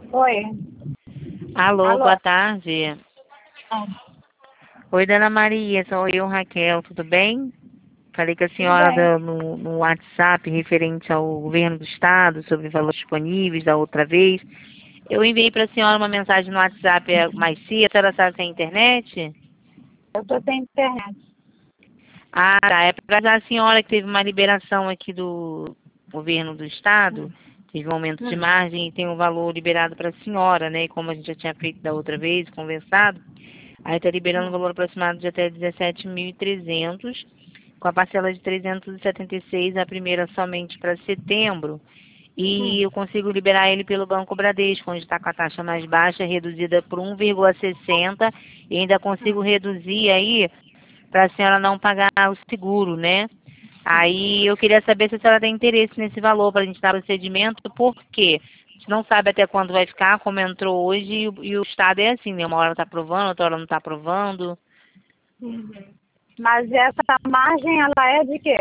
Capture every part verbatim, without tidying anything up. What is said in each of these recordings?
Oi. Alô, Alô. boa tarde. Ah, Oi, Dona Maria, sou eu, Raquel, tudo bem? Falei com a tudo senhora bem. da- no, no WhatsApp referente ao governo do estado sobre valores disponíveis da outra vez. Eu enviei para a senhora uma mensagem no WhatsApp eh, mais cedo, a senhora sabe sem internet? Eu tô sem internet. Ah, tá, é para a senhora que teve uma liberação aqui do governo do estado, teve um aumento de Hum. margem e tem um valor liberado para a senhora, né? E como a gente já tinha feito da outra vez, conversado, aí está liberando um Hum. valor aproximado de até dezessete mil e trezentos, com a parcela de trezentos e setenta e seis, a primeira somente para setembro. E Hum. eu consigo liberar ele pelo Banco Bradesco, onde está com a taxa mais baixa, reduzida por um vírgula sessenta, e ainda consigo Hum. reduzir aí para a senhora não pagar o seguro, né? Aí eu queria saber se a senhora tem interesse nesse valor para a gente dar procedimento, porque a gente não sabe até quando vai ficar, como entrou hoje, e o, e o estado é assim, né? Uma hora está aprovando, outra hora não está aprovando. Uhum. Mas essa margem, ela é de quê?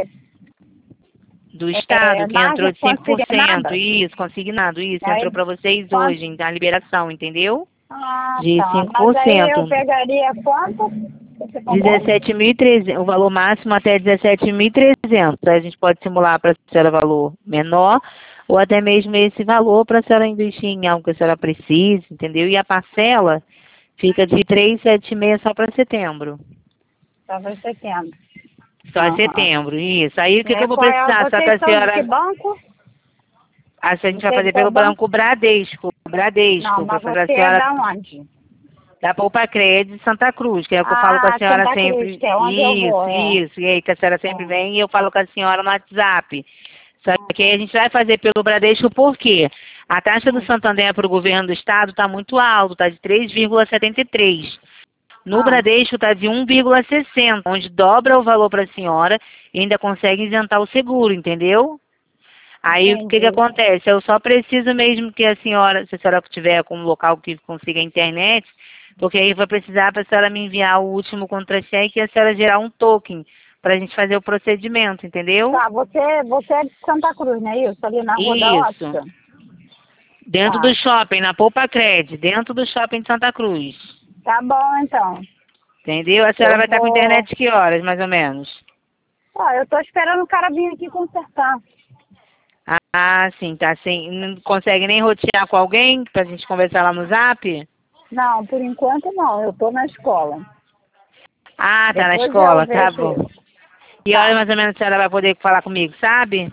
Do É estado, que entrou margem de cinco por cento, consignada? isso, consignado, isso, entrou Aí, para vocês quanto? hoje, então a liberação, entendeu? Ah, De tá. cinco Mas por aí eu cento. pegaria quanto? Você falou? dezessete mil e trezentos, o valor máximo até dezessete mil e trezentos. A gente pode simular para a senhora valor menor ou até mesmo esse valor para a senhora investir em algo que a senhora precise, entendeu? E a parcela fica de trezentos e setenta e seis só para setembro. Só para setembro. Só Aham. setembro, isso. Aí o que, que É, eu vou qual é? precisar? Só que Vocês a são de que senhora, banco? a gente vai Você é de fazer qual pelo banco? Banco Bradesco, Não, Bradesco, para mas fazer a você é senhora da onde? da Poupa Crédito de Santa Cruz, que é o que eu falo com a Ah, senhora Santa Cruz, sempre. que é onde eu vou, Isso, é. isso. E aí que a senhora sempre É. vem e eu falo com a senhora no WhatsApp. Só que aí a Uhum. gente vai fazer pelo Bradesco por quê? A taxa do Hum. Santander para o governo do estado está muito alta, está de três vírgula setenta e três. No Ah, Bradesco está de um vírgula sessenta, onde dobra o valor para a senhora e ainda consegue isentar o seguro, entendeu? Aí o que que entendi. acontece? Eu só preciso mesmo que a senhora, se a senhora tiver com um local que consiga a internet, porque aí vai precisar para a senhora me enviar o último contra-cheque e a senhora gerar um token para a gente fazer o procedimento, entendeu? Tá, você, você é de Santa Cruz, não é isso? Ali na Rua da Isso. Ótica? Dentro Tá. do shopping, na Poupa Cred, dentro do shopping de Santa Cruz. Tá bom, então. Entendeu? A senhora Eu vai estar com vou... internet que horas, mais ou menos? Ó, eu tô esperando o cara vir aqui consertar. Ah, sim, tá sim. Não consegue nem rotear com alguém pra gente conversar lá no Zap? Não, por enquanto não. Eu tô na escola. Ah, tá na Depois eu escola, tá vejo bom. isso. E hora Tá. mais ou menos a senhora vai poder falar comigo, sabe?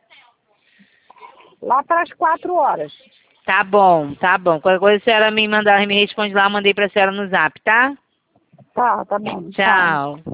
Lá para as quatro horas. Tá bom, tá bom. Qualquer coisa a senhora me mandar, me responde lá, mandei pra senhora no Zap, tá? Tá, tá bom. Tchau. Tchau.